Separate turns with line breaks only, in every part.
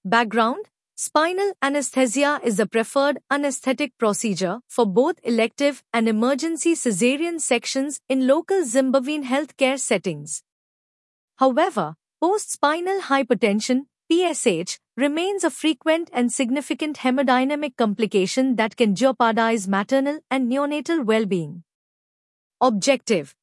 Background: spinal anesthesia is the preferred anesthetic procedure for both elective and emergency cesarean sections in local Zimbabwean healthcare settings. However, post-spinal hypertension (PSH) remains a frequent and significant hemodynamic complication that can jeopardize maternal and neonatal well-being. Objective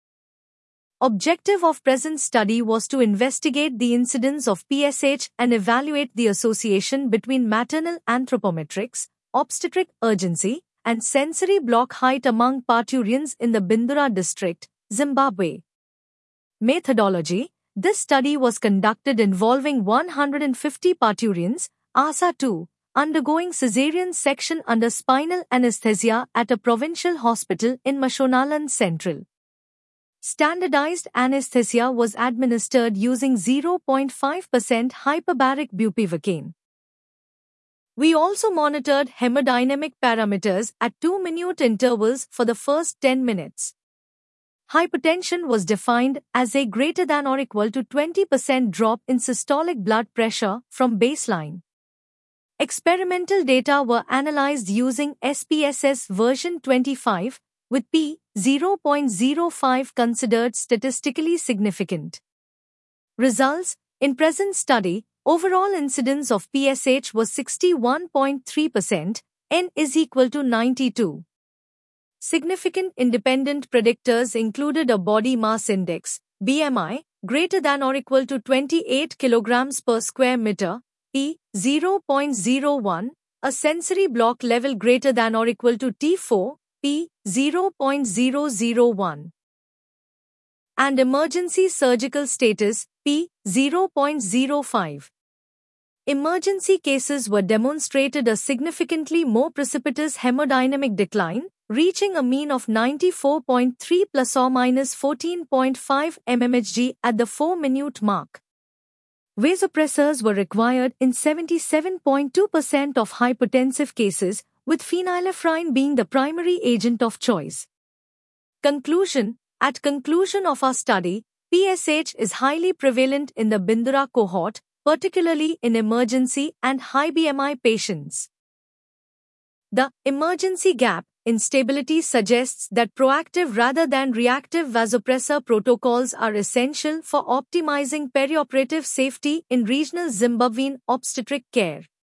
of present study was to investigate the incidence of PSH and evaluate the association between maternal anthropometrics, obstetric urgency, and sensory block height among parturients in the Bindura district, Zimbabwe. Methodology: this study was conducted involving 150 parturients, ASA-2, undergoing caesarean section under spinal anesthesia at a provincial hospital in Mashonaland Central. Standardized anesthesia was administered using 0.5% hyperbaric bupivacaine. We also monitored hemodynamic parameters at 2-minute intervals for the first 10 minutes. Hypertension was defined as a greater than or equal to 20% drop in systolic blood pressure from baseline. Experimental data were analyzed using SPSS version 25, with p. 0.05 considered statistically significant. Results: in present study, overall incidence of PSH was 61.3%, N is equal to 92. Significant independent predictors included a body mass index, BMI, greater than or equal to 28 kilograms per square meter, P. 0.01, a sensory block level greater than or equal to T4, P. 0.001, and emergency surgical status, P. 0.05. Emergency cases were demonstrated a significantly more precipitous hemodynamic decline, reaching a mean of 94.3 plus or minus 14.5 mmHg at the 4-minute mark. Vasopressors were required in 77.2% of hypertensive cases, with phenylephrine being the primary agent of choice. Conclusion: at conclusion of our study, PSH is highly prevalent in the Bindura cohort, particularly in emergency and high BMI patients. The emergency gap in stability suggests that proactive rather than reactive vasopressor protocols are essential for optimizing perioperative safety in regional Zimbabwean obstetric care.